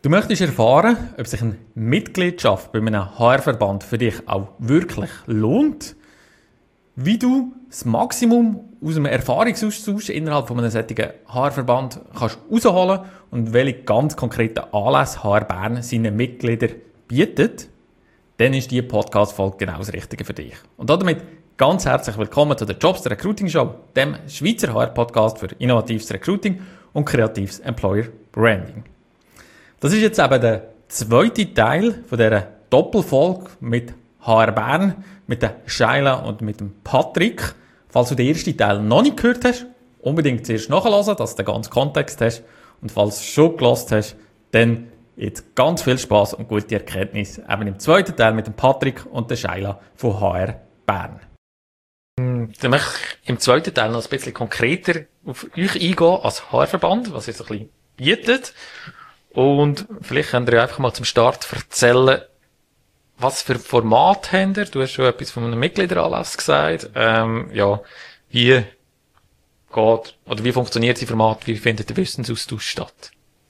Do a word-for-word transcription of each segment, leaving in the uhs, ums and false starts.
Du möchtest erfahren, ob sich eine Mitgliedschaft bei einem H R-Verband für dich auch wirklich lohnt, wie du das Maximum aus einem Erfahrungsaustausch innerhalb von einem solchen H R-Verband kannst rausholen und welche ganz konkreten Anlässe H R Bern seinen Mitgliedern bietet, dann ist diese Podcast-Folge genau das Richtige für dich. Und damit ganz herzlich willkommen zu der Jobs der Recruiting Show, dem Schweizer H R-Podcast für innovatives Recruiting und kreatives Employer Branding. Das ist jetzt eben der zweite Teil von dieser Doppelfolge mit H R Bern, mit der Shaila und mit dem Patrick. Falls du den ersten Teil noch nicht gehört hast, unbedingt zuerst nachhören, dass du den ganzen Kontext hast. Und falls du schon gehört hast, dann jetzt ganz viel Spass und gute Erkenntnis eben im zweiten Teil mit dem Patrick und der Shaila von H R Bern. Dann möchte ich im zweiten Teil noch ein bisschen konkreter auf euch eingehen als H R-Verband, was ihr so ein bisschen bietet. Und vielleicht könnt ihr einfach mal zum Start erzählen, was für Format habt ihr? Du hast schon etwas von einem Mitgliederanlass gesagt. Ähm, ja, wie geht, oder wie funktioniert das Format? Wie findet der Wissensaustausch statt?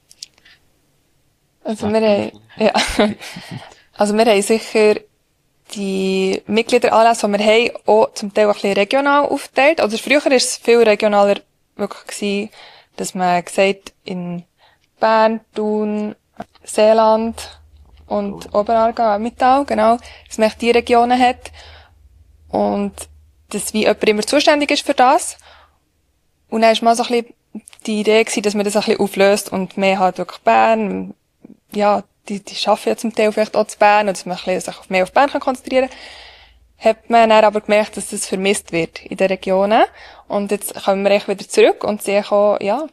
Also wir haben, ja. Also wir haben sicher die Mitgliederanlässe, die wir haben, auch zum Teil ein bisschen regional aufgeteilt. Also früher war es viel regionaler wirklich gewesen, dass man gesagt in Bern, Thun, Seeland und Oberaargau, Mittal, genau, dass man die Regionen hat und dass wie jemand immer zuständig ist für das. Und dann war mal so ein bisschen die Idee gewesen, dass man das ein bisschen auflöst und mehr halt wirklich Bern, ja, die, die arbeiten ja zum Teil vielleicht auch zu Bern, und dass man ein bisschen sich mehr auf Bern konzentrieren kann. Hat man dann aber gemerkt, dass das vermisst wird in den Regionen. Und jetzt kommen wir echt wieder zurück und sehen auch, ja,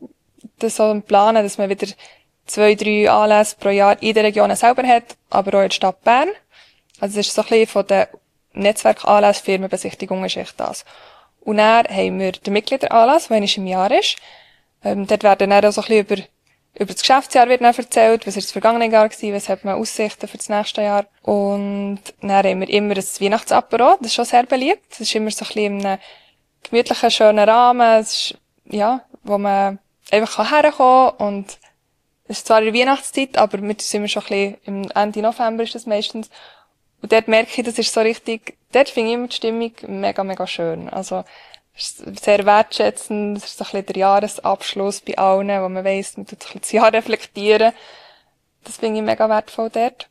das so planen, dass man wieder zwei, drei Anlässe pro Jahr in den Regionen selber hat, aber auch in der Stadt Bern. Also das ist so ein bisschen von den Netzwerkanlässen, Firmenbesichtigungen ist echt das. Und dann haben wir den Mitgliederanlass, der einmal im Jahr ist. Ähm, dort werden dann auch so ein bisschen über, über das Geschäftsjahr wird dann erzählt, was ist das vergangene Jahr gewesen, was hat man Aussichten für das nächste Jahr. Und dann haben wir immer ein Weihnachtsapero, das ist schon sehr beliebt. Das ist immer so ein bisschen in einem gemütlichen, schönen Rahmen, es ist, ja, wo man einfach herkommen kann. Und es ist zwar in der Weihnachtszeit, aber wir sind schon ein bisschen, im Ende November ist das meistens. Und dort merke ich, das ist so richtig, dort finde ich immer die Stimmung mega, mega schön. Also, es ist sehr wertschätzend, es ist so ein bisschen der Jahresabschluss bei allen, wo man weiss, man tut ein bisschen das Jahr reflektieren. Das finde ich mega wertvoll dort.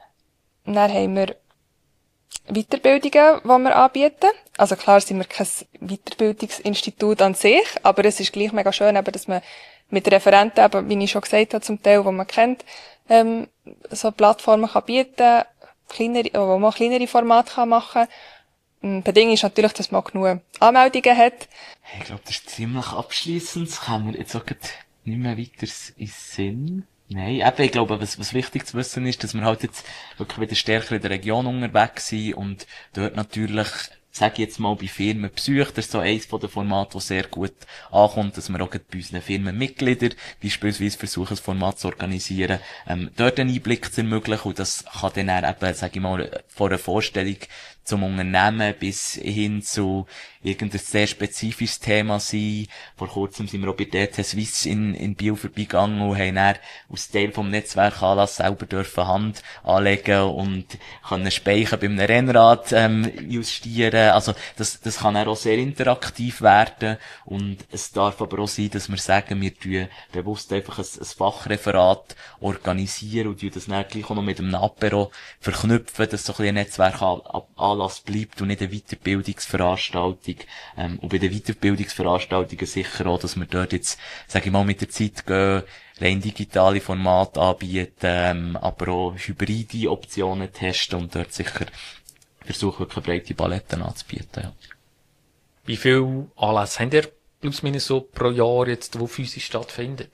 Und dann haben wir Weiterbildungen, die wir anbieten. Also klar sind wir kein Weiterbildungsinstitut an sich, aber es ist gleich mega schön, eben, dass man mit Referenten, eben, wie ich schon gesagt habe, zum Teil, die man kennt, ähm, so Plattformen kann bieten, kleinere, wo man kleinere Formate kann machen kann. Bedingung ist natürlich, dass man auch genug Anmeldungen hat. Ich glaube, das ist ziemlich abschliessend. Das kann mir jetzt auch nicht mehr weiter in Sinn. Nein, eben, ich glaube, was, was wichtig zu wissen ist, dass wir halt jetzt wirklich wieder stärker in der Region unterwegs sind und dort natürlich, sage ich jetzt mal, bei Firmen besucht. Das ist so eins von den Formaten, das sehr gut ankommt, dass wir auch bei unseren Firmenmitgliedern beispielsweise versuchen, ein Format zu organisieren, ähm, dort einen Einblick zu ermöglichen, und das kann dann auch eben, sage ich mal, von einer Vorstellung zum Unternehmen bis hin zu irgendein sehr spezifisches Thema sein. Vor kurzem sind wir auch bei D T Swiss in, in Biel vorbeigegangen und haben dann als Teil vom Netzwerkanlass selber dürfen Hand anlegen und können Speichen beim Rennrad ähm, justieren. Also das, das kann auch sehr interaktiv werden, und es darf aber auch sein, dass wir sagen, wir tun bewusst einfach ein, ein Fachreferat organisieren und das dann gleich auch noch mit einem Apero verknüpfen, dass so ein bisschen ein Netzwerkanlass bleibt und nicht eine Weiterbildungsveranstaltung. Ähm, und bei den Weiterbildungsveranstaltungen sicher auch, dass wir dort jetzt, sage ich mal, mit der Zeit gehen, rein digitale Formate anbieten, ähm, aber auch hybride Optionen testen und dort sicher versuchen, wirklich breite Paletten anzubieten. Ja. Wie viele Anlässe habt ihr plus minus so pro Jahr jetzt, wo physisch stattfindet?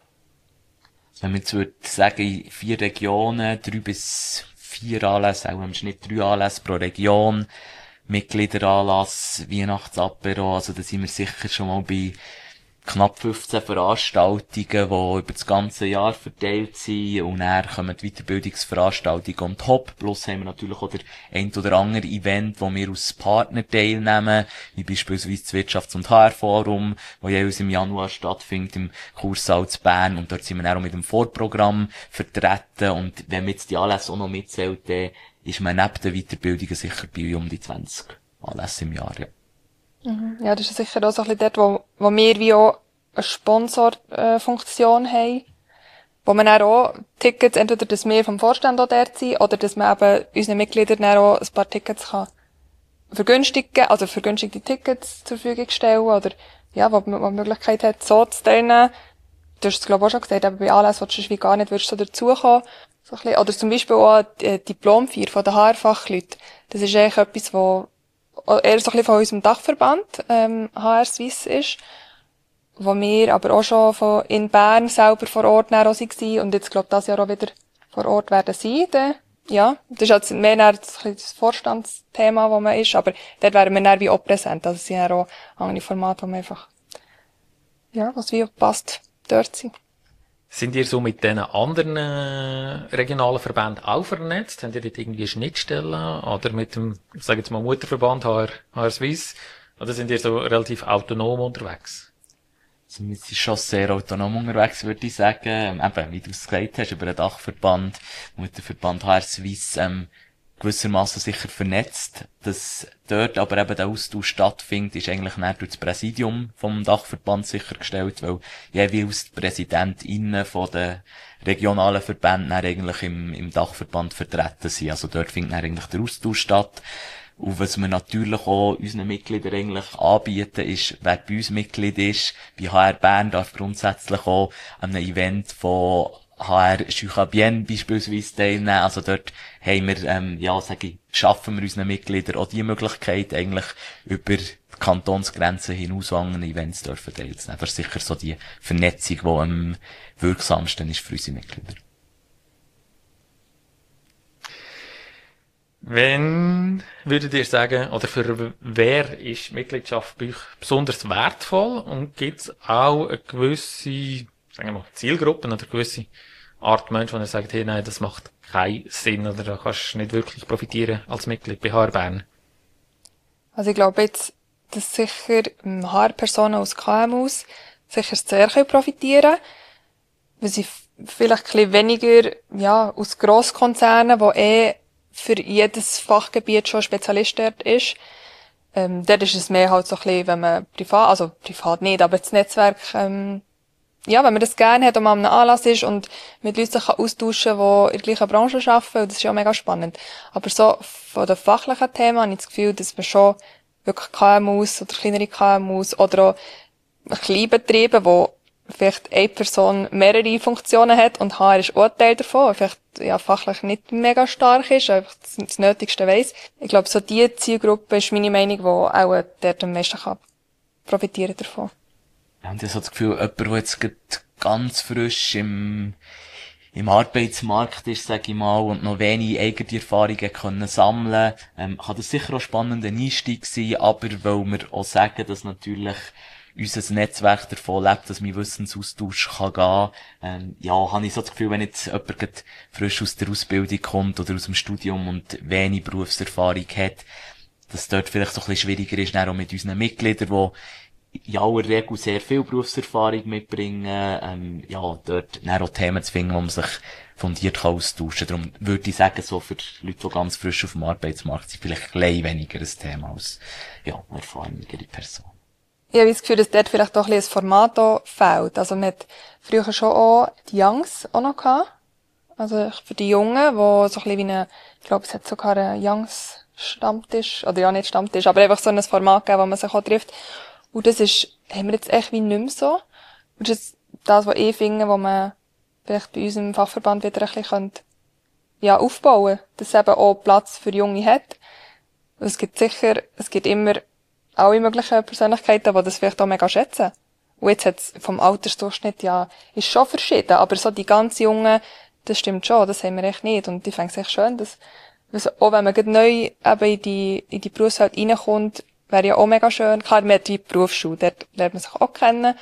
Wenn wir jetzt würde sagen, in vier Regionen, drei bis vier Anlässe, auch im Schnitt drei Anlässe pro Region, Mitgliederanlass, Weihnachtsapero, also da sind wir sicher schon mal bei knapp fünfzehn Veranstaltungen, die über das ganze Jahr verteilt sind, und dann kommen die Weiterbildungsveranstaltungen on top, plus haben wir natürlich auch der ein oder andere Event, wo wir als Partner teilnehmen, wie beispielsweise das Wirtschafts- und H R-Forum, wo jeweils im Januar stattfindet, im Kursaal zu Bern, und dort sind wir auch mit dem Vorprogramm vertreten, und wenn man jetzt die Anlässe auch noch mitzählt, dann ist man neben den Weiterbildungen sicher bei um die zwanzig Anlässe im Jahr, ja. Ja, das ist sicher auch so ein bisschen dort, wo, wo wir wie auch eine Sponsorfunktion äh, haben, wo man dann auch Tickets, entweder dass wir vom Vorstand auch dort sind, oder dass man eben unseren Mitgliedern dann auch ein paar Tickets kann vergünstigen, also vergünstigte Tickets zur Verfügung stellen, oder, ja, wo man die Möglichkeit hat, so zu teilnehmen. Du hast es, glaube ich, auch schon gesagt, eben bei Anlässen, wo du sonst wie gar nicht würdest so dazukommen. So ein bisschen. Oder zum Beispiel auch die Diplomfeier von den H R-Fachleuten. Das ist eigentlich etwas, wo eher so ein bisschen von unserem Dachverband, ähm, H R Swiss ist, wo wir aber auch schon von, in Bern selber vor Ort auch waren, und jetzt, glaube ich, das Jahr auch wieder vor Ort werden sein. Dann, ja, das ist jetzt mehr ein bisschen das Vorstandsthema, wo man ist, aber dort wären wir dann wie auch präsent. Also es sind ja auch andere Formate, wo man einfach, ja, was wie auch passt, dort sind. Sind ihr so mit diesen anderen äh, regionalen Verbänden auch vernetzt? Habt ihr dort irgendwie Schnittstellen? Oder mit dem, ich sage jetzt mal Mutterverband H R, H R Swiss? Oder sind ihr so relativ autonom unterwegs? Also wir sind schon sehr autonom unterwegs, würde ich sagen. Eben, wie du es gesagt hast, über den Dachverband, Mutterverband H R Swiss, ähm, gewissermaßen sicher vernetzt. Dass dort aber eben der Austausch stattfindet, ist eigentlich nicht durch das Präsidium vom Dachverband sichergestellt, weil jeweils die PräsidentInnen von den regionalen Verbänden eigentlich im, im Dachverband vertreten sind. Also dort findet dann eigentlich der Austausch statt. Und was wir natürlich auch unseren Mitgliedern eigentlich anbieten, ist, wer bei uns Mitglied ist, bei H R Bern darf grundsätzlich auch an einem Event von H R Juchabien beispielsweise teilnehmen. Also dort haben wir, ähm, ja, sage ich, schaffen wir unseren Mitgliedern auch die Möglichkeit, eigentlich über die Kantonsgrenzen hinaus an Events dürfen teilzunehmen. Das ist sicher so die Vernetzung, die am wirksamsten ist für unsere Mitglieder. Wenn würdet ihr sagen, oder für wer ist Mitgliedschaft bei euch besonders wertvoll, und gibt es auch eine gewisse, sagen wir mal, Zielgruppen oder eine gewisse Art Mensch, wo ihr sagt, hey, nein, das macht keinen Sinn, oder da kannst du nicht wirklich profitieren als Mitglied bei H R Bern? Also ich glaube jetzt, dass sicher H R-Personen aus K M Us sicher sehr profitieren können, weil sie vielleicht ein bisschen weniger, ja, aus Grosskonzernen, wo eh für jedes Fachgebiet schon Spezialist dort ist. Ähm, dort ist es mehr halt so ein bisschen, wenn man privat, also privat nicht, aber das Netzwerk, ähm, ja, wenn man das gerne hat und man an einem Anlass ist und mit Leuten sich austauschen kann, die in der gleichen Branche arbeiten, und das ist ja mega spannend. Aber so von den fachlichen Themen habe ich das Gefühl, dass man schon wirklich K M Us oder kleinere K M Us oder auch Kleinbetriebe, wo vielleicht eine Person mehrere Funktionen hat und H R ist auch ein Teil davon, vielleicht ja fachlich nicht mega stark ist, einfach das, das Nötigste weiss. Ich glaube, so diese Zielgruppe ist meine Meinung, die auch dort am meisten kann profitieren davon. Ja, und ich habe das Gefühl, jemand, der jetzt gerade ganz frisch im, im Arbeitsmarkt ist, sage ich mal, und noch wenig eigene Erfahrungen können sammeln, ähm, kann das sicher auch spannender Einstieg sein, aber weil wir auch sagen, dass natürlich unser Netzwerk davon lebt, dass mein Wissensaustausch kann gehen. Ähm, ja, habe ich so das Gefühl, wenn jetzt jemand gerade frisch aus der Ausbildung kommt oder aus dem Studium und wenig Berufserfahrung hat, dass es dort vielleicht so ein bisschen schwieriger ist, dann auch mit unseren Mitgliedern, die in aller Regel sehr viel Berufserfahrung mitbringen, ähm, ja, dort dann auch Themen zu finden, wo man sich fundiert kann austauschen. Darum würde ich sagen, so für Leute, die ganz frisch auf dem Arbeitsmarkt sind, vielleicht ein bisschen weniger ein Thema als, ja, erfahrenere Person. Ich habe das Gefühl, dass dort vielleicht auch ein bisschen ein Format auch fehlt. Also man hat früher schon auch die Youngs auch noch gehabt. Also für die Jungen, wo so ein bisschen wie eine, ich glaube, es hat sogar einen Youngs-Stammtisch, oder ja, nicht Stammtisch, aber einfach so ein Format gegeben, wo man sich auch trifft. Und das ist, haben wir jetzt echt wie nicht mehr so. Und das ist das, was ich finde, wo man vielleicht bei unserem Fachverband wieder ein bisschen könnte, ja, aufbauen, dass es eben auch Platz für Junge hat. Und es gibt sicher, es gibt immer alle möglichen Persönlichkeiten, die das vielleicht auch mega schätzen. Und jetzt hat's vom Altersdurchschnitt ja, ist schon verschieden, aber so die ganz Jungen, das stimmt schon, das haben wir echt nicht. Und ich fände es echt schön, dass, also auch wenn man gerade neu eben in die, in die Berufswelt reinkommt, wäre ja auch mega schön. Klar, man hat die Berufsschule, dort lernt man sich auch kennen.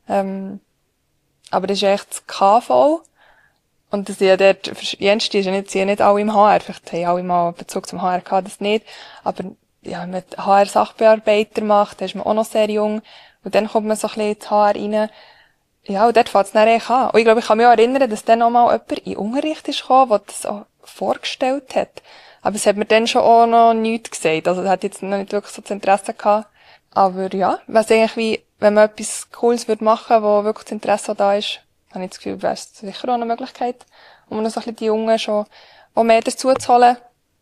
Ähm, aber das ist echt das K V. Und das ist ja dort, Jens, die ist ja nicht, sind ja nicht alle im H R. Vielleicht haben alle mal Bezug zum H R gehabt, das nicht. Aber, ja, wenn man H R-Sachbearbeiter macht, dann ist man auch noch sehr jung. Und dann kommt man so ein bisschen ins H R rein. Ja, und dort fängt es dann eigentlich an. Und ich glaube, ich kann mich auch erinnern, dass dann auch mal jemand in den Unterricht ist gekommen, der das auch vorgestellt hat. Aber es hat mir dann schon auch noch nichts gesagt. Also, es hat jetzt noch nicht wirklich so das Interesse gehabt. Aber ja, was eigentlich wie, wenn man etwas Cooles würde machen, wo wirklich das Interesse auch da ist, habe ich das Gefühl, wäre es sicher auch eine Möglichkeit, um noch so ein bisschen die Jungen schon auch mehr dazu zu holen.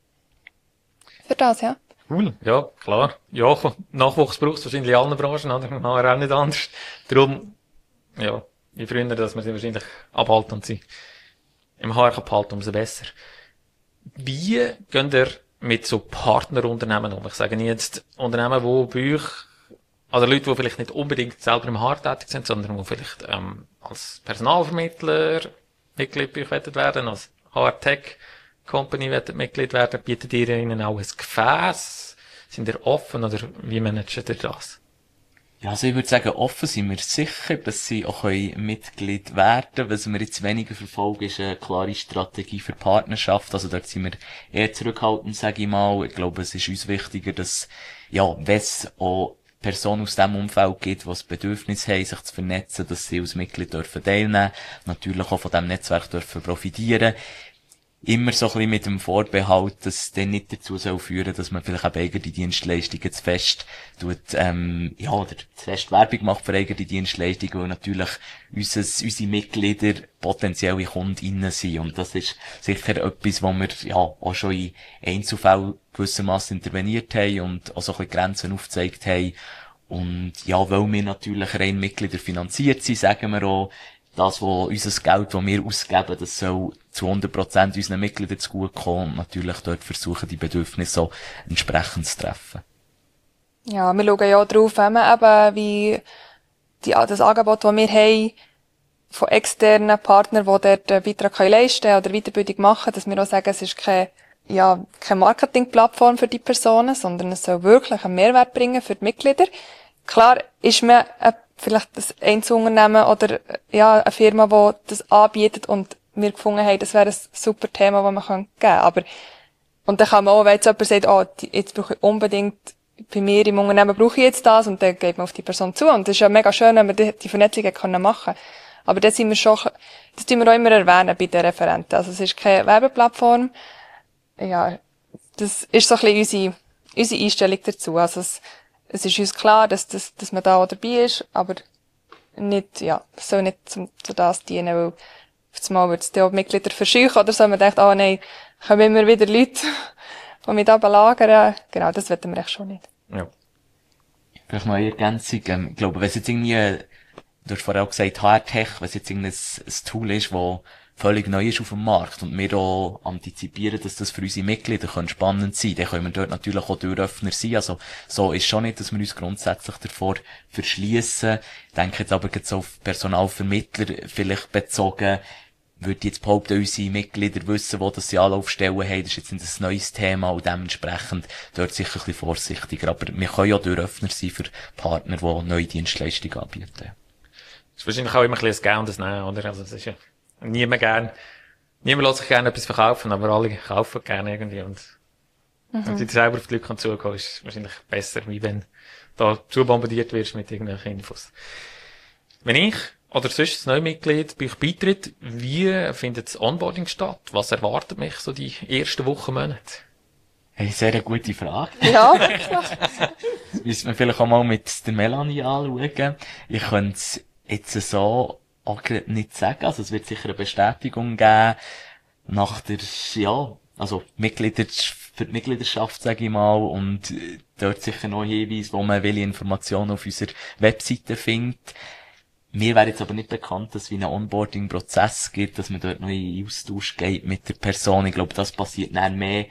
Für das, ja. Cool, ja, klar. Ja, Nachwuchs braucht es wahrscheinlich in allen Branchen, oder? Im H R auch nicht anders. Darum, ja, je früher, dass man sie wahrscheinlich abhalten und sie im H R behalten, umso besser. Wie geht ihr mit so Partnerunternehmen um? Ich sage nicht jetzt Unternehmen, die bei euch, also Leute, die vielleicht nicht unbedingt selber im H R tätig sind, sondern die vielleicht ähm, als Personalvermittler Mitglied bei euch werden werden, als H R-Tech-Company Mitglied werden, bietet ihr ihnen auch ein Gefäß? Sind ihr offen oder wie managt ihr das? Ja, also ich würde sagen, offen sind wir sicher, dass sie auch Mitglied werden können. Was wir jetzt weniger verfolgen, ist eine klare Strategie für Partnerschaft. Also dort sind wir eher zurückhaltend, sage ich mal. Ich glaube, es ist uns wichtiger, dass, ja, wenn es auch Personen aus diesem Umfeld gibt, die das Bedürfnis haben, sich zu vernetzen, dass sie als Mitglied dürfen teilnehmen, natürlich auch von diesem Netzwerk dürfen profitieren. Immer so ein bisschen mit dem Vorbehalt, dass es dann nicht dazu soll führen, dass man vielleicht auch eigene Dienstleistungen zu fest tut, ähm, ja, oder zu fest Werbung macht für eigene Dienstleistungen, weil natürlich unser, unsere Mitglieder potenzielle KundInnen sind. Und das ist sicher etwas, wo wir, ja, auch schon in Einzelfällen gewissermaßen interveniert haben und auch so ein bisschen Grenzen aufgezeigt haben. Und ja, weil wir natürlich rein Mitglieder finanziert sind, sagen wir auch, das, wo unser Geld, das wir ausgeben, das soll zu hundert Prozent unseren Mitgliedern zugutekommen und natürlich dort versuchen, die Bedürfnisse so entsprechend zu treffen. Ja, wir schauen ja auch drauf, wenn man eben wie die, das Angebot, das wir haben, von externen Partnern, die dort einen Beitrag leisten können oder Weiterbildung machen, dass wir auch sagen, es ist keine, ja, keine Marketingplattform für die Personen, sondern es soll wirklich einen Mehrwert bringen für die Mitglieder. Klar ist man ein, vielleicht ein Einzelunternehmen oder, ja, eine Firma, die das anbietet und wir gefunden haben, das wäre ein super Thema, das man geben kann. Aber, und dann kann man auch, wenn jetzt jemand sagt, oh, jetzt brauche ich unbedingt, bei mir im Unternehmen brauche ich jetzt das, und dann geht man auf die Person zu. Und das ist ja mega schön, wenn wir die, die Vernetzung können machen. Aber das sind wir schon, das tun wir auch immer erwähnen bei den Referenten. Also es ist keine Werbeplattform. Ja, das ist so ein bisschen unsere, unsere Einstellung dazu. Also es, es ist uns klar, dass, dass, dass man da auch dabei ist, aber nicht, ja, es soll nicht zum, zu das dienen, weil auf das Mal wird es dann auch Mitglieder verscheuchen oder so. Man denkt, oh nein, kommen immer wieder Leute, die mich da belagern. Genau, das wollen wir echt schon nicht. Ja. Vielleicht noch eine Ergänzung. Ähm, ich glaube, wenn es jetzt irgendwie, du hast vorher auch gesagt, H R-Tech, wenn es jetzt irgendein ein Tool ist, das völlig neu ist auf dem Markt und wir auch antizipieren, dass das für unsere Mitglieder spannend sein kann, dann können wir dort natürlich auch Türöffner sein. Also, so ist schon nicht, dass wir uns grundsätzlich davor verschliessen. Ich denke jetzt aber jetzt auf Personalvermittler vielleicht bezogen, würde ich jetzt behaupten, unsere Mitglieder wissen, wo das sie Anlaufstellen haben. Das ist jetzt ein neues Thema und dementsprechend dort sicher ein bisschen vorsichtiger. Aber wir können ja Türöffner sein für Partner, die neue Dienstleistungen anbieten. Das ist wahrscheinlich auch immer ein bisschen ein Gehen und ein Nehmen, oder? Also, es ist ja niemand gern, niemand lässt sich gerne etwas verkaufen, aber alle kaufen gerne irgendwie und, mhm. wenn sie selber auf die Leute zugehen kann, ist es wahrscheinlich besser, wie wenn da zu bombardiert wirst mit irgendwelchen Infos. Wenn ich oder sonst das Neumitglied bei euch beitritt, wie findet das Onboarding statt? Was erwartet mich so die ersten Wochen, Monate? Hey, sehr eine gute Frage. Ja. Das müssen wir vielleicht auch mal mit der Melanie anschauen. Ich könnte es jetzt so auch nicht sagen. Also es wird sicher eine Bestätigung geben nach der, ja, also Mitglieder, für die Mitgliedschaft, sage ich mal, und dort sicher noch Hinweise, wo man welche Informationen auf unserer Webseite findet. Mir wäre jetzt aber nicht bekannt, dass es wie einen Onboarding-Prozess gibt, dass man dort noch in Austausch geht mit der Person. Ich glaube, das passiert dann mehr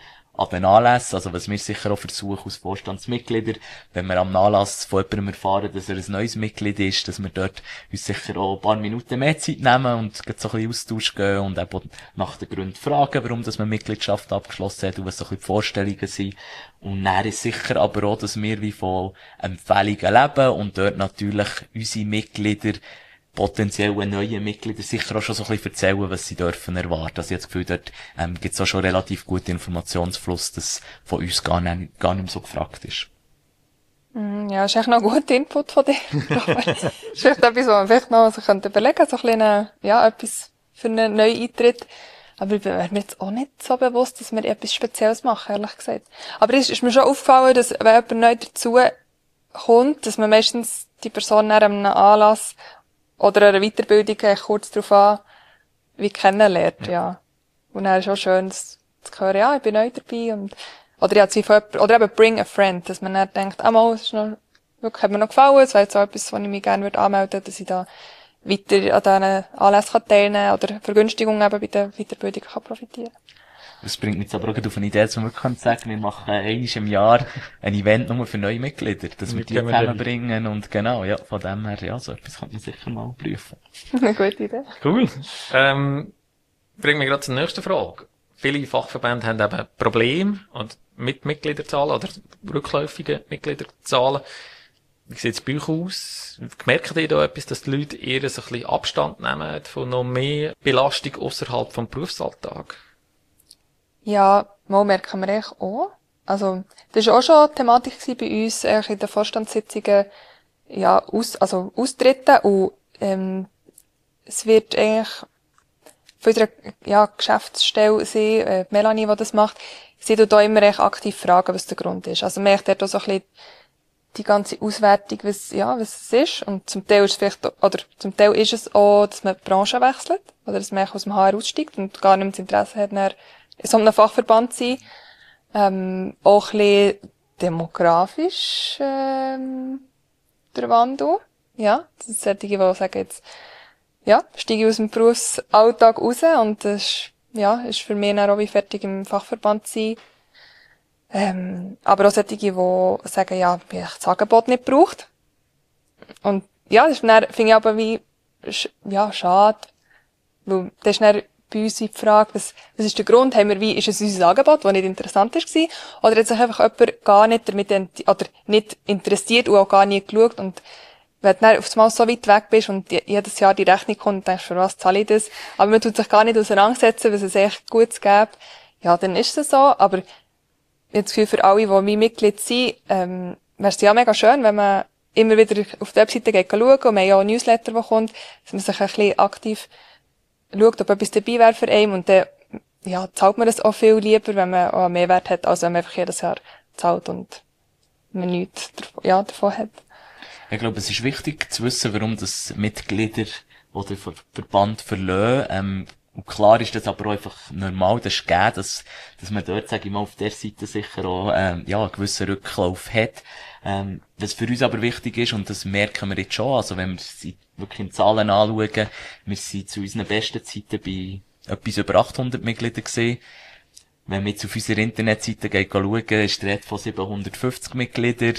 an den Anlässen. Also was wir sicher auch versuchen als Vorstandsmitglieder, wenn wir am Anlass von jemandem erfahren, dass er ein neues Mitglied ist, dass wir dort uns sicher auch ein paar Minuten mehr Zeit nehmen und so ein bisschen Austausch gehen und eben nach den Gründen fragen, warum dass man Mitgliedschaft abgeschlossen hat und was so ein bisschen die Vorstellungen sind. Und dann ist sicher aber auch, dass wir wie von Empfehlungen leben und dort natürlich unsere Mitglieder, potenzielle neue Mitglieder, sicher auch schon so ein bisschen erzählen, was sie dürfen erwarten. Also ich habe das Gefühl, dort ähm, gibt es auch schon relativ guten Informationsfluss, dass von uns gar nicht, gar nicht mehr so gefragt ist. Mm, Ja, ist echt noch ein guter Input von dir. Aber ist vielleicht etwas, was man vielleicht noch so könnte überlegen, so ein bisschen, ja, etwas für einen Neueintritt. Aber ich bin mir jetzt auch nicht so bewusst, dass wir etwas Spezielles machen, ehrlich gesagt. Aber es ist mir schon aufgefallen, dass wenn jemand neu dazu kommt, dass man meistens die Person nach einem Anlass oder einer Weiterbildung kurz darauf an, wie kennenlernt, ja. ja. Und dann ist auch schön, das zu hören, ja, ich bin neu dabei und, oder ja, von jemandem, oder eben bring a friend, dass man dann denkt, ah mal, es ist noch, wirklich, hat mir noch gefallen, es wäre jetzt auch etwas, wo ich mich gerne würde anmelden würde, dass ich da weiter an diesen Anlässen teilnehmen kann oder Vergünstigungen eben bei der Weiterbildung kann profitieren. Das bringt mich jetzt aber auch gerade auf eine Idee, dass wir wirklich sagen, wir machen einmal im Jahr ein Event nur für neue Mitglieder, dass wir die zusammenbringen und genau, ja, von dem her, ja, so etwas könnte man sicher mal prüfen. Eine gute Idee. Cool. Ähm, bringt mich gerade zur nächsten Frage. Viele Fachverbände haben eben Probleme und mit Mitgliederzahlen oder rückläufigen Mitgliederzahlen. Wie sieht es bei euch aus? Merkt ihr da etwas, dass die Leute eher so ein bisschen Abstand nehmen von noch mehr Belastung außerhalb vom Berufsalltag? Ja, mal merken wir eigentlich auch. Also, das war auch schon eine Thematik bei uns, eigentlich in den Vorstandssitzungen, ja, aus, also, austreten und, ähm, es wird eigentlich von unserer, ja, Geschäftsstelle sein, äh, Melanie, die das macht, sie tut da immer echt aktiv fragen, was der Grund ist. Also, man merkt dort auch so ein bisschen die ganze Auswertung, was, ja, was es ist. Und zum Teil ist es vielleicht, oder zum Teil ist es auch, dass man die Branche wechselt, oder dass man aus dem H R aussteigt und gar nicht mehr das Interesse hat, dann in so einem Fachverband zu sein. Ähm, auch ein bisschen demografisch, ähm, der Wandel. Ja, das sind solche, die sagen jetzt, ja, steige ich aus dem Berufsalltag raus und das ist, ja, ist für mich dann auch wie fertig im Fachverband zu sein. Ähm, aber auch solche, die sagen, ja, ich habe das Angebot nicht gebraucht. Und ja, das ist dann, finde ich aber wie, ja, schade. Weil, das ist dann bei uns die Frage, was, was ist der Grund? Haben wir wie, ist es unser Angebot, das nicht interessant war? Oder hat sich einfach jemand gar nicht damit, oder nicht interessiert und auch gar nie geschaut? Und wenn du dann auf einmal so weit weg bist und jedes Jahr die Rechnung kommt und denkst, für was zahle ich das? Aber man tut sich gar nicht auseinandersetzen, was es echt Gutes gibt. Ja, dann ist es so. Aber ich habe das Gefühl, für alle, die mein Mitglied sind, ähm, wäre es ja mega schön, wenn man immer wieder auf die Webseite geht schauen und wir haben ja auch ein Newsletter, der kommt, dass man sich ein bisschen aktiv schaut, ob etwas dabei wäre für einen und dann, ja, zahlt man das auch viel lieber, wenn man auch einen Mehrwert hat, als wenn man einfach jedes Jahr zahlt und man nichts, ja, davon hat. Ich glaube, es ist wichtig zu wissen, warum das Mitglieder oder Ver Verband verlassen. Ähm, und klar ist das aber auch einfach normal, das ist gegeben, dass, dass man dort, sage ich mal, auf der Seite sicher auch, ähm, ja, einen gewissen Rücklauf hat. Ähm, was für uns aber wichtig ist, und das merken wir jetzt schon, also wenn wir sie wirklich in Zahlen anschauen, wir sind zu unseren besten Zeiten bei etwas über achthundert Mitgliedern gesehen. Wenn wir jetzt auf unserer Internetseite gehen, schauen, ist die Rede von siebenhundertfünfzig Mitgliedern.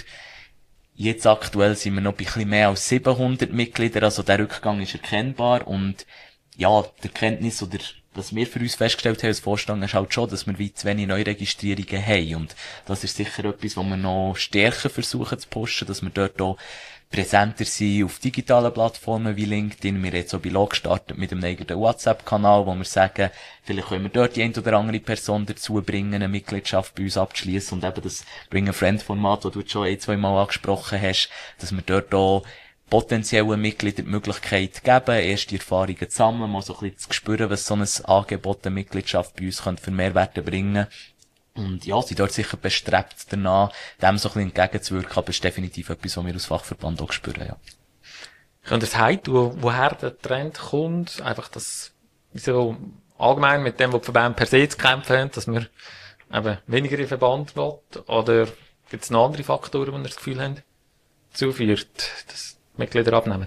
Jetzt aktuell sind wir noch bei ein bisschen mehr als siebenhundert Mitglieder, also der Rückgang ist erkennbar und ja, die Erkenntnis oder was wir für uns festgestellt haben als Vorstand ist halt schon, dass wir wie zu wenig Neuregistrierungen haben und das ist sicher etwas, was wir noch stärker versuchen zu pushen, dass wir dort auch präsenter sind auf digitalen Plattformen wie LinkedIn. Wir haben jetzt auch bei Log gestartet mit einem eigenen WhatsApp-Kanal, wo wir sagen, vielleicht können wir dort die ein oder andere Person dazu bringen, eine Mitgliedschaft bei uns abzuschließen und eben das Bring-a-Friend-Format, das du jetzt schon ein, zwei Mal angesprochen hast, dass wir dort auch potenziellen Mitgliedern die Möglichkeit geben, erste Erfahrungen zu sammeln, mal so ein bisschen zu spüren, was so ein Angebot, eine Mitgliedschaft bei uns könnte für Mehrwerte bringen. Und ja, sind dort sicher bestrebt danach, dem so ein bisschen entgegenzuwirken, aber es ist definitiv etwas, was wir als Fachverband auch spüren, ja. Könnt ihr sagen, wo, woher der Trend kommt? Einfach das, so allgemein mit dem, was die Verbände per se zu kämpfen haben, dass wir eben weniger in Verband will? Oder gibt es noch andere Faktoren, die ihr das Gefühl habt, zuführt, dass Mitglieder abnehmen?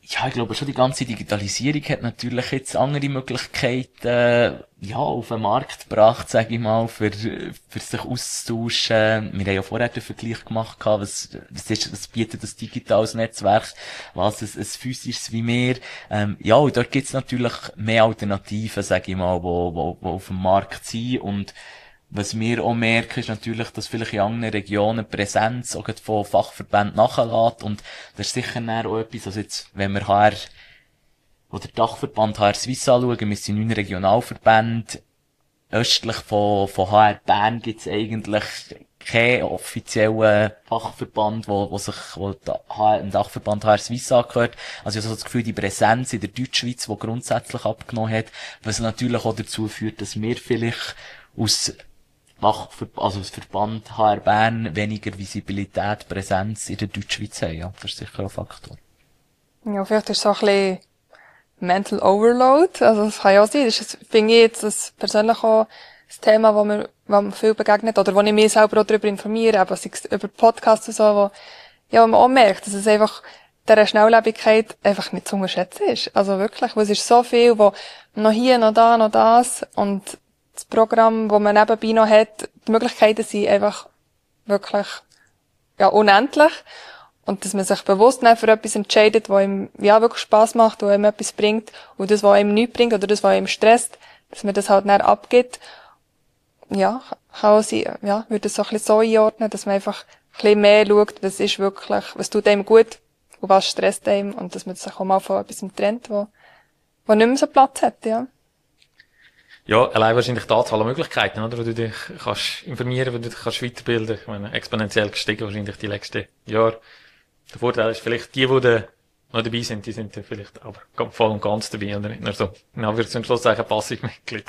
Ja, ich glaube schon, die ganze Digitalisierung hat natürlich jetzt andere Möglichkeiten, äh, ja, auf den Markt gebracht, sage ich mal, für, für sich auszutauschen. Wir haben ja vorher den Vergleich gemacht, was, was ist, was bietet das digitales Netzwerk, was ein, ein physisches wie wir. Ähm, ja, und dort gibt's natürlich mehr Alternativen, sage ich mal, wo, wo, wo auf dem Markt sind. Und was wir auch merken, ist natürlich, dass vielleicht in anderen Regionen die Präsenz auch gerade von Fachverbänden nachlässt. Und das ist sicher dann auch etwas, also jetzt, wenn wir H R, oder Dachverband H R Suisse anschauen, wir sind neun Regionalverbände. Östlich von, von H R Bern gibt's eigentlich keinen offiziellen Fachverband, wo, wo sich, wo der H R, ein Dachverband H R Suisse angehört. Also ich habe so das Gefühl, die Präsenz in der Deutschschweiz, die grundsätzlich abgenommen hat, was natürlich auch dazu führt, dass wir vielleicht aus also das Verband H R Bern weniger Visibilität, Präsenz in der Deutschschweiz haben. Ja, das ist sicher ein Faktor. Ja, vielleicht ist es auch ein bisschen Mental Overload. Also, das kann ja auch sein. Das ist, finde ich jetzt das persönlich auch ein Thema, wo mir, wo mir viel begegnet, oder wo ich mich selber auch darüber informiere, aber sei es über Podcasts und so, wo, ja, wo man auch merkt, dass es einfach dieser Schnelllebigkeit einfach nicht zu unterschätzen ist. Also wirklich, weil es ist so viel, wo noch hier, noch da, noch das, und das Programm, das man nebenbei noch hat, die Möglichkeiten sind einfach wirklich, ja, unendlich. Und dass man sich bewusst für etwas entscheidet, was ihm, ja, wirklich Spass macht, was ihm etwas bringt, und das, was ihm nichts bringt, oder das, was ihm stresst, dass man das halt dann abgibt. Ja, kann auch sein, ja, würde es so ein bisschen so einordnen, dass man einfach ein bisschen mehr schaut, was ist wirklich, was tut einem gut, und was stresst einem, und dass man sich auch mal von etwas trennt, wo, wo nicht mehr so Platz hat, ja. Ja, allein wahrscheinlich die Anzahl an Möglichkeiten, oder? Wo du dich kannst informieren, wo du dich kannst weiterbilden. Ich meine, exponentiell gestiegen wahrscheinlich die letzten Jahre. Der Vorteil ist vielleicht, die, die da noch dabei sind, die sind ja vielleicht aber voll und ganz dabei, oder? Nicht nur so, na, wir sind schlussendlich Passivmitglieder.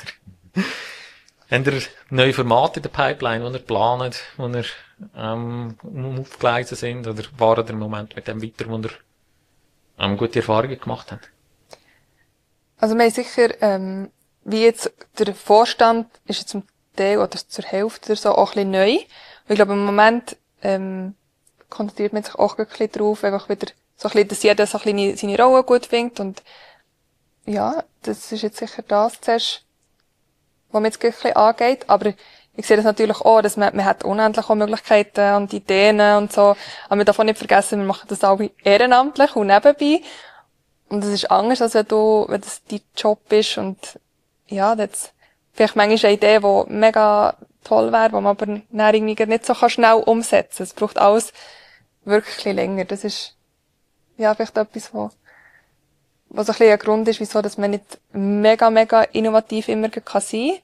Habt ihr neue Formate in der Pipeline, die ihr plant, wo ihr, ähm, aufgeleistet sind, oder waren ihr im Moment mit dem weiter, wo ihr, ähm, gute Erfahrungen gemacht habt? Also, wir haben sicher, ähm, wie jetzt der Vorstand ist jetzt zum Teil oder zur Hälfte oder so auch ein bisschen neu. Und ich glaube, im Moment ähm, konzentriert man sich auch ein bisschen drauf, einfach wieder so ein bisschen, dass jeder so ein bisschen seine Rolle gut findet. Und ja, das ist jetzt sicher das zuerst, was man jetzt ein bisschen angeht. Aber ich sehe das natürlich auch, dass man, man hat unendlich auch Möglichkeiten und Ideen und so. Aber man darf auch nicht vergessen, wir machen das auch ehrenamtlich und nebenbei. Und das ist anders, als wenn du, wenn das dein Job ist. Und ja, das vielleicht manchmal eine Idee, die mega toll wäre, die man aber dann irgendwie nicht so schnell umsetzen kann. Es braucht alles wirklich länger. Das ist ja vielleicht etwas, wo, was so ein bisschen ein Grund ist, wieso dass man nicht mega, mega innovativ immer sein kann.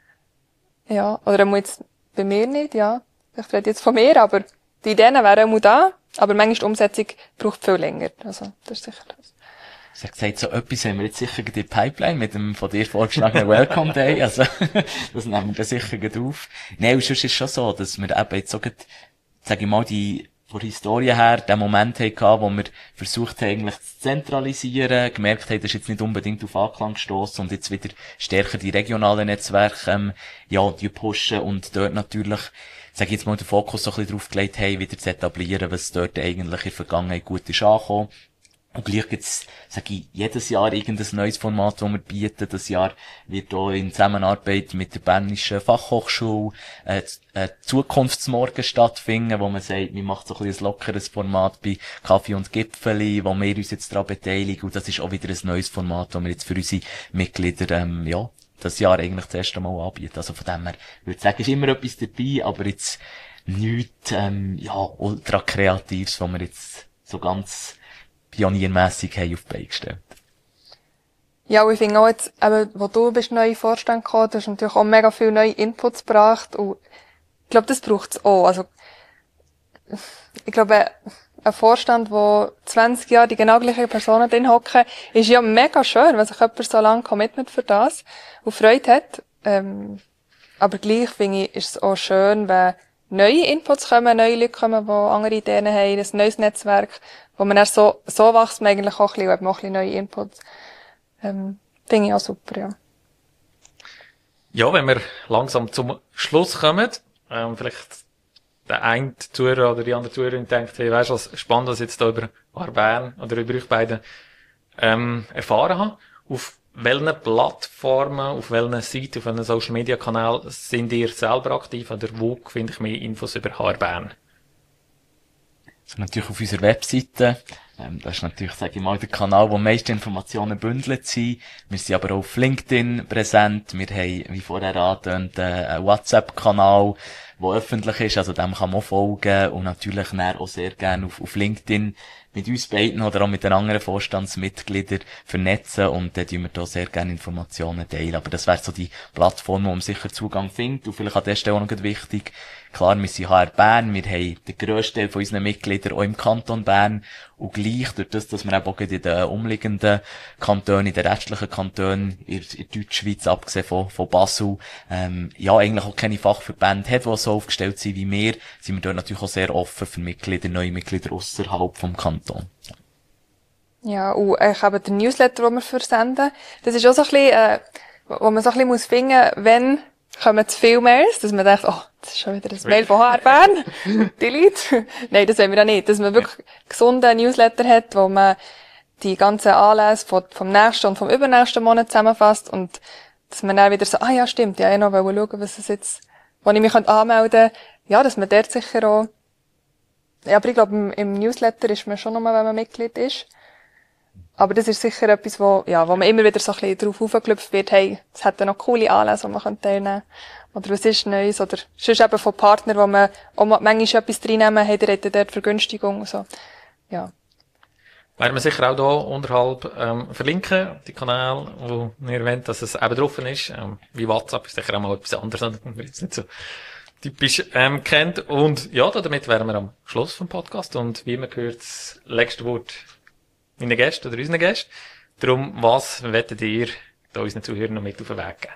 Ja, oder muss jetzt bei mir nicht, ja. Ich rede jetzt von mir, aber die Ideen wären auch da, aber manchmal die Umsetzung braucht viel länger. Also, das ist sicher das. Ich habe gesagt, so etwas haben wir jetzt sicher in der Pipeline mit dem von dir vorgeschlagenen Welcome Day. Also, das nehmen wir dann sicher auf. Nein, und sonst ist es schon so, dass wir eben jetzt so, sag ich mal, die, von der Historie her, den Moment hatten, wo wir versucht haben, eigentlich zu zentralisieren, gemerkt haben, das ist jetzt nicht unbedingt auf Anklang gestossen und jetzt wieder stärker die regionalen Netzwerke, ähm, ja, die pushen und dort natürlich, sag ich jetzt mal, den Fokus so ein bisschen drauf gelegt haben, wieder zu etablieren, was dort eigentlich in der Vergangenheit gut ist angekommen. Und gleich gibt's, sag ich, jedes Jahr irgendein neues Format, das wir bieten. Das Jahr wird auch in Zusammenarbeit mit der Bernischen Fachhochschule äh, äh, Zukunftsmorgen stattfinden, wo man sagt, wir machen so ein bisschen ein lockeres Format bei Kaffee und Gipfeli, wo wir uns jetzt daran beteiligen. Und das ist auch wieder ein neues Format, das wir jetzt für unsere Mitglieder, ähm, ja, das Jahr eigentlich das erste Mal anbieten. Also von dem her, würde ich sagen, ist immer etwas dabei, aber jetzt nichts, ähm, ja, ultra Kreatives, was wir jetzt so ganz pioniermässig haben auf die Beine gestellt. Ja, und ich finde auch jetzt, eben, wo du bist neu in den Vorstand gekommen, du hast natürlich auch mega viele neue Inputs gebracht, und ich glaube, das braucht es auch. Also, ich glaube, ein Vorstand, wo zwanzig Jahre die genau gleichen Personen drin hocken, ist ja mega schön, wenn sich jemand so lange Commitment für das und Freude hat. Ähm, aber gleich finde ich, ist es auch schön, wenn neue Inputs kommen, neue Leute kommen, die andere Ideen haben, ein neues Netzwerk, wo man dann so, so wächst man eigentlich auch ein bisschen, und auch ein bisschen neue Inputs. Ähm, finde ich auch super, ja. Ja, wenn wir langsam zum Schluss kommen, ähm, vielleicht der eine Zuhörer oder die andere Zuhörerin denkt, hey, weißt du was, spannend, was jetzt da über Bern oder über euch beiden ähm, erfahren habe. Auf welchen Plattformen, auf welchen Seiten, auf welchen Social Media Kanälen sind ihr selber aktiv oder wo finde ich mehr Infos über H R Bern? Also natürlich auf unserer Webseite. Ähm, das ist natürlich, sage ich mal, der Kanal, wo meiste Informationen bündelt sind. Wir sind aber auch auf LinkedIn präsent. Wir haben, wie vorher angetönt, einen WhatsApp-Kanal, der öffentlich ist, also dem kann man auch folgen. Und natürlich dann auch sehr gerne auf, auf LinkedIn mit uns beiden oder auch mit den anderen Vorstandsmitgliedern vernetzen und dann tun wir da sehr gerne Informationen teilen. Aber das wäre so die Plattform, wo man sicher Zugang findet. Und vielleicht an der Stelle auch noch wichtig, klar, wir sind H R Bern, wir haben den grössten Teil von unseren Mitgliedern auch im Kanton Bern und gleich durch das, dass wir eben auch in den umliegenden Kantonen, in den restlichen Kantonen, in der Deutschschweiz, abgesehen von, von Basel, ähm, ja, eigentlich auch keine Fachverbände hat, die so aufgestellt sind wie wir, sind wir dort natürlich auch sehr offen für Mitglieder, neue Mitglieder ausserhalb vom Kanton. Ja, und ich habe den Newsletter, den wir versenden, das ist auch so ein bisschen, äh, wo man so ein bisschen muss finden, wenn kommen zu viele Mails, dass man denkt, oh, das ist schon wieder ein Mail von H R Bern. Delete. Nein, das wollen wir auch nicht. Dass man wirklich gesunden Newsletter hat, wo man die ganzen Anlässe vom, vom nächsten und vom übernächsten Monat zusammenfasst und dass man dann wieder so, ah ja, stimmt, ja, ich noch wollte schauen, was es jetzt, wo ich mich anmelden kann. Ja, dass man dort sicher auch, ja, aber ich glaube, im, im Newsletter ist man schon nochmal, wenn man Mitglied ist. Aber das ist sicher etwas, wo, ja, wo man immer wieder so ein bisschen drauf aufgeklüpft wird, hey, es hat ja noch coole Anlässe, die man teilnehmen kann. Oder was ist Neues? Oder sonst eben von Partnern, wo man auch manchmal etwas reinnehmen, hey, der hat dort Vergünstigung und so. Ja. Werden wir sicher auch hier unterhalb ähm, verlinken, die Kanäle, wo ihr erwähnt, dass es eben drauf ist. Ähm, wie WhatsApp ist sicher auch mal etwas anderes, das man jetzt nicht so typisch ähm, kennt. Und ja, damit wären wir am Schluss vom Podcast. Und wie immer gehört das letzte Wort meinen Gästen oder unseren Gästen. Darum, was wettet ihr da unseren Zuhörern noch mit auf den Weg geben?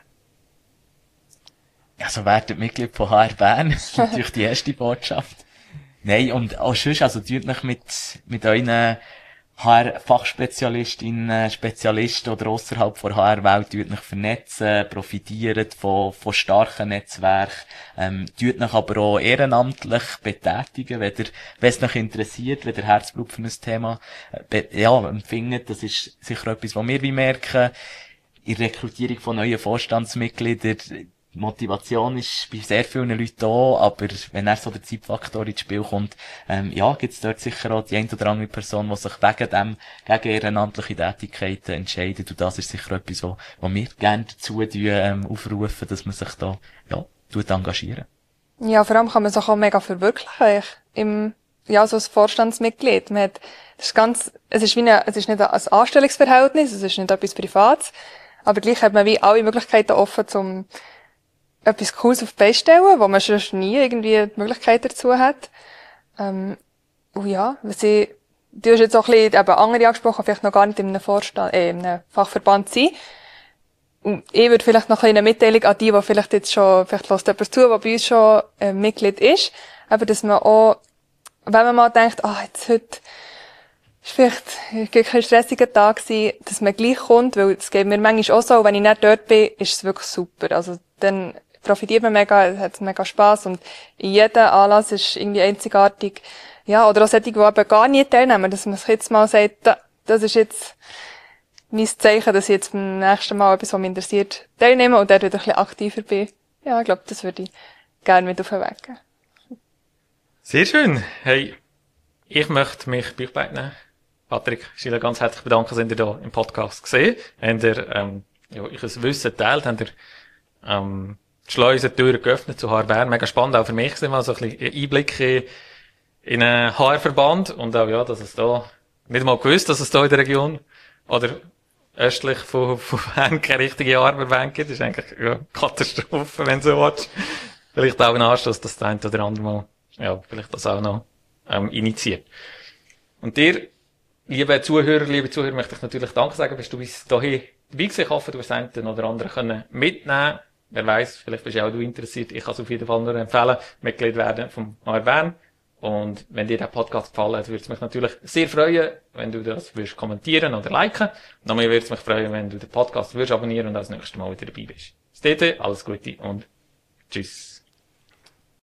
Also werdet Mitglied von H R Bern. Das ist natürlich die erste Botschaft. Nein, und auch sonst, also tut euch mit, mit euren H R-Fachspezialistinnen, Spezialisten oder ausserhalb von H R-Welt, tut euch vernetzen, profitiert von, von starken Netzwerken, ähm, tut euch aber auch ehrenamtlich betätigen, wenn ihr, wenn es euch interessiert, wenn ihr Herzblut für ein Thema, äh, ja, empfindet. Das ist sicher etwas, was wir wie merken, in der Rekrutierung von neuen Vorstandsmitgliedern. Motivation ist bei sehr vielen Leuten da, aber wenn er so der Zeitfaktor ins Spiel kommt, ähm, ja, gibt's dort sicher auch die ein oder andere Person, die sich wegen dem, gegen ehrenamtliche Tätigkeiten entscheidet, und das ist sicher etwas, wo, wo wir gerne dazu tun, ähm, aufrufen, dass man sich da, ja, tut engagieren. Ja, vor allem kann man sich auch mega verwirklichen, im, ja, so als Vorstandsmitglied. Man hat, das ist ganz, es ist wie eine, es ist nicht ein Anstellungsverhältnis, es ist nicht etwas Privates, aber gleich hat man wie alle Möglichkeiten offen, zum etwas Cooles auf die Beine stellen, wo man sonst nie irgendwie die Möglichkeit dazu hat. Ähm, und ja, was ich, du hast jetzt auch ein bisschen eben andere angesprochen, vielleicht noch gar nicht in einem Vorstand, äh, in einem Fachverband sein. Und ich würde vielleicht noch ein bisschen eine Mitteilung an die, die vielleicht jetzt schon, vielleicht lässt jemand zu, der bei uns schon äh, Mitglied ist, aber dass man auch, wenn man mal denkt, ah, jetzt heute ist vielleicht wirklich ein stressiger Tag gewesen, dass man gleich kommt, weil es geht mir manchmal auch so, und wenn ich nicht dort bin, ist es wirklich super. Also dann profitiert man mega, es hat mega Spass, und jeder Anlass ist irgendwie einzigartig. Ja, oder auch solche, die eben gar nicht teilnehmen, dass man sich jetzt mal sagt, da, das ist jetzt mein Zeichen, dass ich jetzt beim nächsten Mal etwas, was mich interessiert, teilnehme und dort wieder ein bisschen aktiver bin. Ja, ich glaube, das würde ich gerne mit auf den Weg geben. Sehr schön. Hey, ich möchte mich bei euch beiden, Patrick, Sheila, ganz herzlich bedanken, dass ihr da im Podcast gesehen. Habt ihr, ähm, ja, ich ein Wissen geteilt, habt ihr, ähm, die Schleusentüren geöffnet zu H R Bern. Mega spannend, auch für mich, sind mal so ein bisschen Einblick in, in einen H R-Verband, und auch, ja, dass es da, nicht mal gewusst, dass es da in der Region, oder östlich von, von Bern keine richtige H R-Verband gibt. Das ist eigentlich, ja, Katastrophe, wenn du so willst. Vielleicht auch ein Anstoß, dass der eine oder andere mal, ja, vielleicht das auch noch, ähm, initiiert. Und dir, liebe Zuhörer, liebe Zuhörer, möchte ich natürlich Danke sagen, bist du bis dahin dabei gewesen. Ich hoffe, du hast einen oder anderen können mitnehmen. Wer weiss, vielleicht bist ja auch du interessiert. Ich kann es auf jeden Fall nur empfehlen, Mitglied werden vom H R Bern. Und wenn dir der Podcast gefallen hat, würde es mich natürlich sehr freuen, wenn du das würdest kommentieren oder liken. Noch mehr würde es mich freuen, wenn du den Podcast würdest abonnieren und auch das nächste Mal wieder dabei bist. Bis dahin, alles Gute und tschüss.